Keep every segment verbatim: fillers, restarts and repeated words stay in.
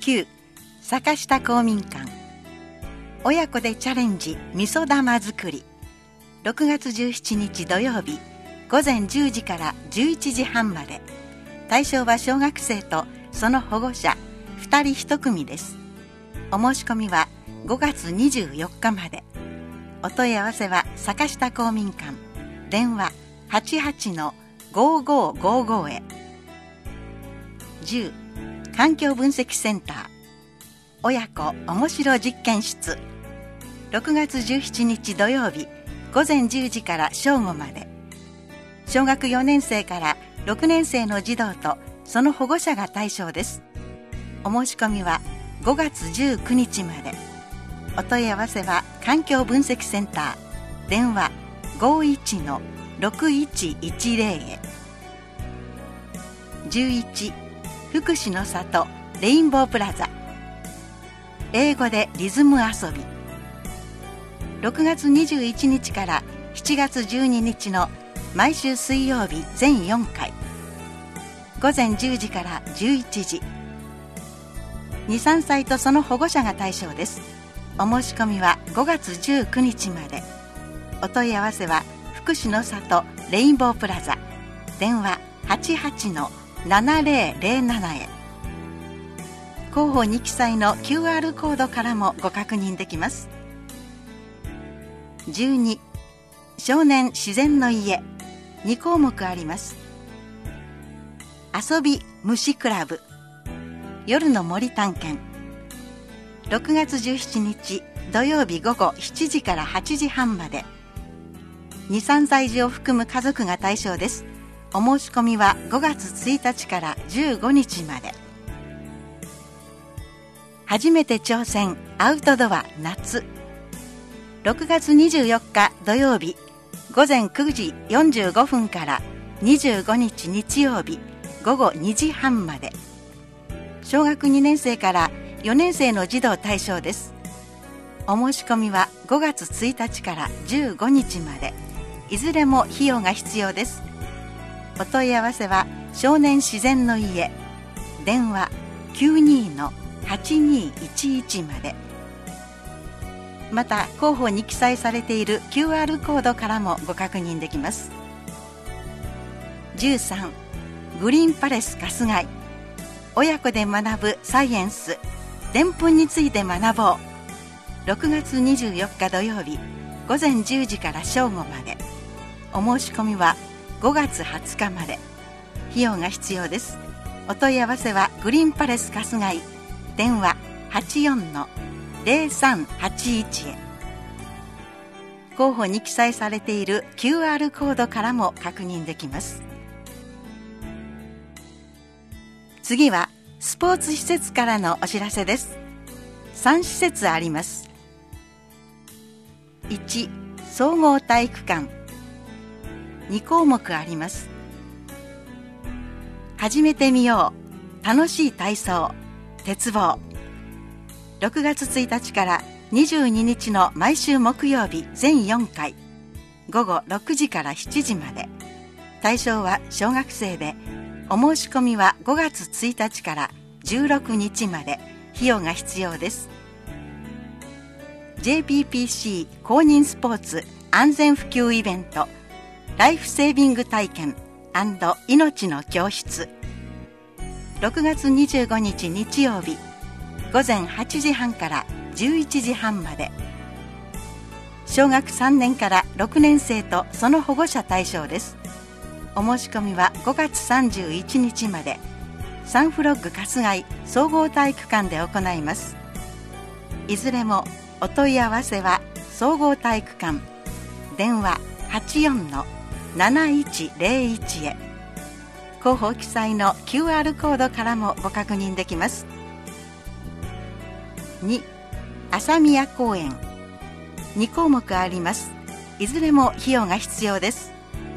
きゅう坂下公民館親子でチャレンジ味噌玉作り。ろくがつじゅうしちにち土曜日ごぜんじゅうじからじゅういちじはんまで。対象は小学生とその保護者ふたりいち組です。お申し込みはごがつにじゅうよっかまで。お問い合わせは坂下公民館電話 はちはちのごごごご へ。じゅう環境分析センター親子おもしろ実験室。ろくがつじゅうしちにち土曜日ごぜんじゅうじから正午まで。小学よねんせいからろくねんせいの児童とその保護者が対象です。お申し込みはごがつじゅうくにちまで。お問い合わせは環境分析センター電話 ごいちのろくいちいちぜろ へ。じゅういち福祉の里レインボープラザ英語でリズム遊び。ろくがつにじゅういちにちからしちがつじゅうににちの毎週水曜日全よんかいごぜんじゅうじからじゅういちじ。にさんさいとその保護者が対象です。お申し込みはごがつじゅうくにちまで。お問い合わせは福祉の里レインボープラザ電話 はちはちのななぜろぜろなな へ。広報に記載の キューアール コードからもご確認できます。じゅうに少年自然の家にこうもくあります。遊び虫クラブ夜の森探検。ろくがつじゅうしちにち土曜日ごごしちじからはちじはんまで。にさんさい児を含む家族が対象です。お申し込みはごがつついたちからじゅうごにちまで。初めて挑戦アウトドア夏。ろくがつにじゅうよっか土曜日ごぜんくじよんじゅうごふんからにじゅうごにち日曜日ごごにじはんまで。小学にねんせいからよねんせいの児童対象です。お申し込みはごがつついたちからじゅうごにちまで。いずれも費用が必要です。お問い合わせは少年自然の家電話 きゅうにのはちにいちいち まで。また広報に記載されている キューアール コードからもご確認できます。じゅうさんグリーンパレス春日井親子で学ぶサイエンスでんぷんについて学ぼう。ろくがつにじゅうよっか土曜日ごぜんじゅうじから正午まで。お申し込みはごがつはつかまで。費用が必要です。お問い合わせはグリーンパレス春日井電話 はちよんのぜろさんはちいち へ。広報に記載されている キューアール コードからも確認できます。次はスポーツ施設からのお知らせです。さんしせつあります。いち総合体育館にこうもくあります。始めてみよう楽しい体操鉄棒。ろくがつついたちからにじゅうににちの毎週木曜日全よんかいごごろくじからしちじまで。対象は小学生でお申し込みはごがつついたちからじゅうろくにちまで。費用が必要です。 ジェイピーピーシー 公認スポーツ安全普及イベントライフセービング体験&命の教室。ろくがつにじゅうごにち日曜日ごぜんはちじはんからじゅういちじはんまで。小学さんねんからろくねんせいとその保護者対象です。お申し込みはごがつさんじゅういちにちまで。サンフロッグ春日井総合体育館で行います。いずれもお問い合わせは総合体育館電話 はちよんのなないちぜろいち へ。広報記載の キューアール コードからもご確認できます。に朝宮公園にこうもくあります。いずれも費用が必要です。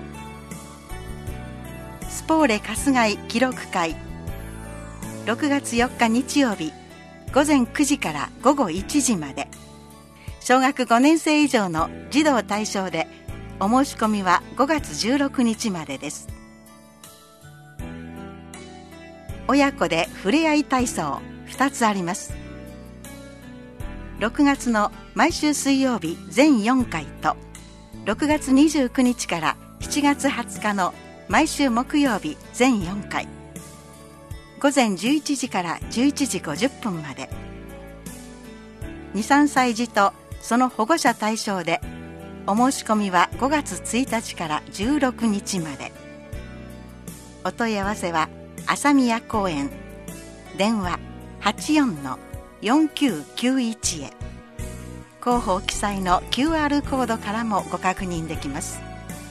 スポーレ春日井記録会ろくがつよっか日曜日ごぜんくじからごごいちじまで。小学ごねんせい以上の児童対象でお申し込みはごがつじゅうろくにちまでです。親子でふれあい体操ふたつあります。ろくがつの毎週水曜日全よんかいと、ろくがつにじゅうくにちからしちがつはつかの毎週木曜日全よんかい、午前じゅういちじからじゅういちじごじゅっぷんまで。に、さんさい児とその保護者対象で、お申し込みはごがつついたちからじゅうろくにちまで。お問い合わせは朝宮公園、電話 はちよんのよんきゅうきゅういち へ。広報記載の キューアール コードからもご確認できます。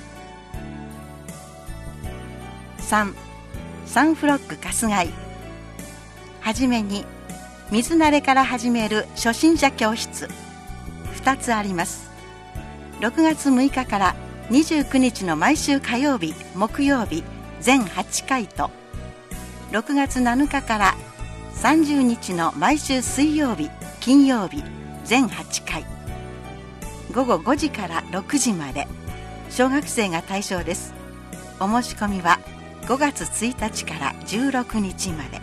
さん. サンフロック春日井。はじめに水慣れから始める初心者教室ふたつあります。ろくがつむいかからにじゅうくにちの毎週火曜日木曜日全はちかいと、ろくがつなのかからさんじゅうにちの毎週水曜日金曜日全はちかい、ごごごじからろくじまで。小学生が対象です。お申し込みはごがつついたちからじゅうろくにちまで。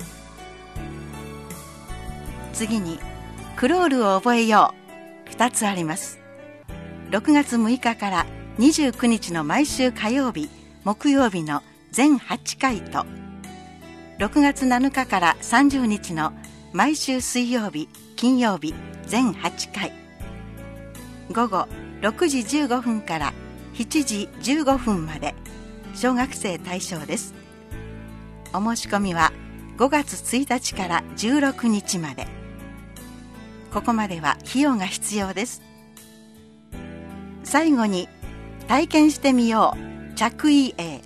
次にクロールを覚えようふたつあります。ろくがつむいかからにじゅうくにちの毎週火曜日木曜日の全はちかいと、ろくがつなのかからさんじゅうにちの毎週水曜日金曜日全はちかい、ごごろくじじゅうごふんからしちじじゅうごふんまで。小学生対象です。お申し込みはごがつついたちからじゅうろくにちまで。ここまでは費用が必要です。最後に体験してみよう着衣泳。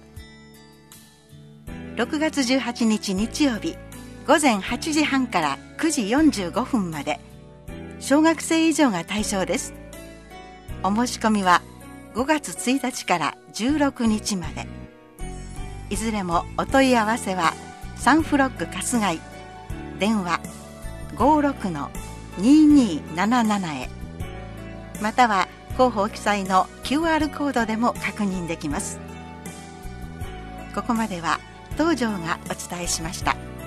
ろくがつじゅうはちにち日曜日ごぜんはちじはんからくじよんじゅうごふんまで。小学生以上が対象です。お申し込みはごがつついたちからじゅうろくにちまで。いずれもお問い合わせはサンフロック春日井、電話 ごろくのににーなななな へ、または広報記載の キューアール コードでも確認できます。ここまでは東條がお伝えしました。